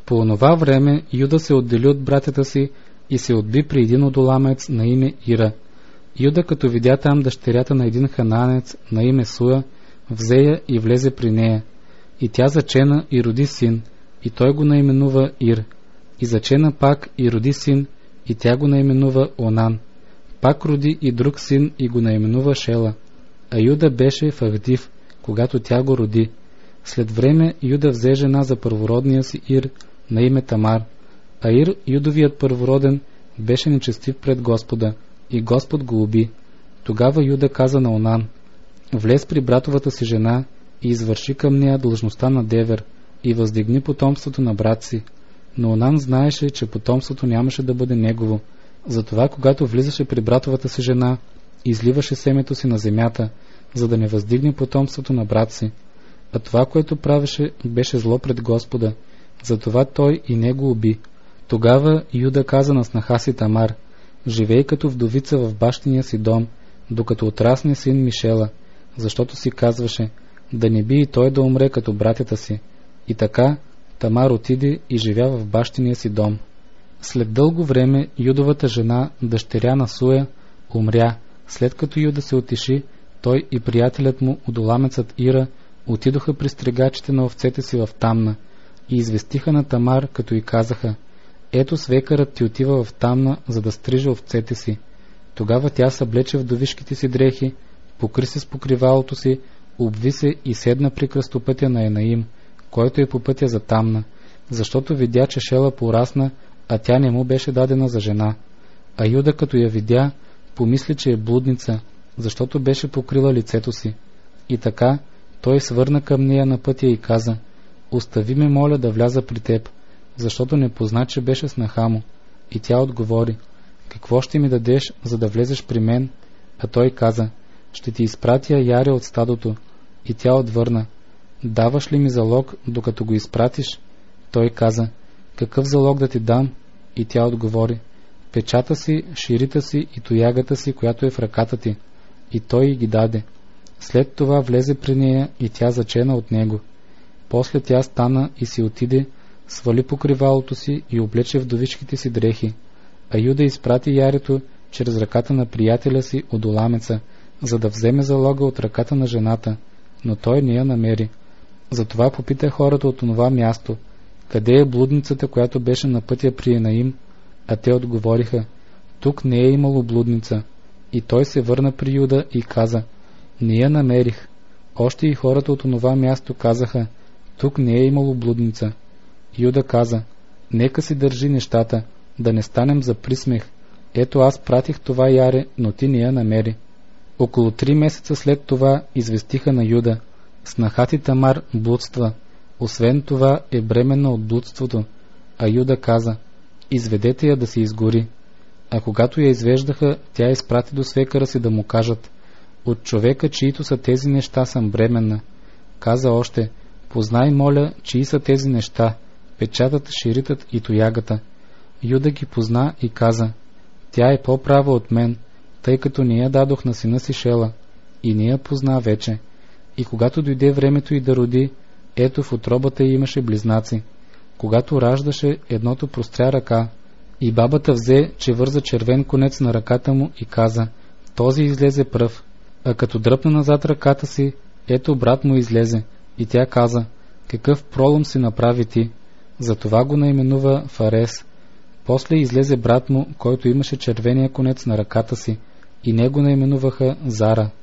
По онова време Юда се отдели от братята си и се отби при един одоламец на име Ира. Юда, като видя там дъщерята на един ханаанец на име Суя, взе я и влезе при нея. И тя зачена и роди син, и той го наименува Ир. И зачена пак и роди син, и тя го наименува Онан. Пак роди и друг син и го наименува Шела. А Юда беше в Ахдив, когато тя го роди. След време Юда взе жена за първородния си Ир на име Тамар. А Ир, Юдовият първороден, беше нечестив пред Господа, и Господ го уби. Тогава Юда каза на Онан: влез при братовата си жена и извърши към нея длъжността на девер и въздигни потомството на брат си. Но Онан знаеше, че потомството нямаше да бъде негово. Затова, когато влизаше при братовата си жена, изливаше семето си на земята, за да не въздигне потомството на брат си. А това, което правеше, беше зло пред Господа. Затова той и него уби. Тогава Юда каза на снаха си Тамар: живей като вдовица в бащиния си дом, докато отрасне син Мишела, защото си казваше: да не би и той да умре като братята си. И така Тамар отиде и живя в бащиния си дом. След дълго време Юдовата жена, дъщеря на Суя, умря. След като Юда се отиши, той и приятелят му, одоламецът Ира, отидоха при стригачите на овцете си в Тамна и известиха на Тамар, като й казаха: ето свекърът ти отива в Тамна, за да стриже овцете си. Тогава тя съблече вдовишките си дрехи, покри се с покривалото си, обви се и седна при кръстопътя на Енаим, който е по пътя за Тамна, защото видя, че Шела порасна, а тя не му беше дадена за жена. А Юда, като я видя, помисли, че е блудница, защото беше покрила лицето си. И така той свърна към нея на пътя и каза: остави ме, моля, да вляза при теб, защото не позна, че беше снаха му. И тя отговори: какво ще ми дадеш, за да влезеш при мен? А той каза: ще ти изпратя яре от стадото. И тя отвърна: даваш ли ми залог, докато го изпратиш? Той каза: какъв залог да ти дам? И тя отговори: печата си, ширита си и тоягата си, която е в ръката ти. И той ги даде. След това влезе при нея и тя зачена от него. После тя стана и си отиде, свали покривалото си и облече вдовишките си дрехи. А Юда изпрати ярето чрез ръката на приятеля си одоламеца, за да вземе залога от ръката на жената, но той не я намери. Затова попита хората от онова място: къде е блудницата, която беше на пътя при Енаим? А те отговориха: тук не е имало блудница. И той се върна при Юда и каза: не я намерих. Още и хората от онова място казаха: тук не е имало блудница. Юда каза: нека си държи нещата, да не станем за присмех. Ето аз пратих това яре, но ти не я намери. Около 3 месеца след това известиха на Юда: снаха ти Тамар блудства, освен това е бременна от блудството. А Юда каза: изведете я да се изгори. А когато я извеждаха, тя изпрати до свекъра си да му кажат: от човека, чието са тези неща, съм бременна. Каза още: познай, моля, чии са тези неща, печатът, ширитът и тоягата. Юда ги позна и каза: тя е по-права от мен, тъй като не я дадох на сина си Шела, и не я позна вече. И когато дойде времето й да роди, ето в утробата й имаше близнаци. Когато раждаше, едното простря ръка, и бабата взе, че върза червен конец на ръката му и каза: този излезе пръв. А като дръпна назад ръката си, ето брат му излезе, и тя каза: какъв пролом си направи ти? Затова го наименува Фарес. После излезе брат му, който имаше червения конец на ръката си, и него наименуваха Зара.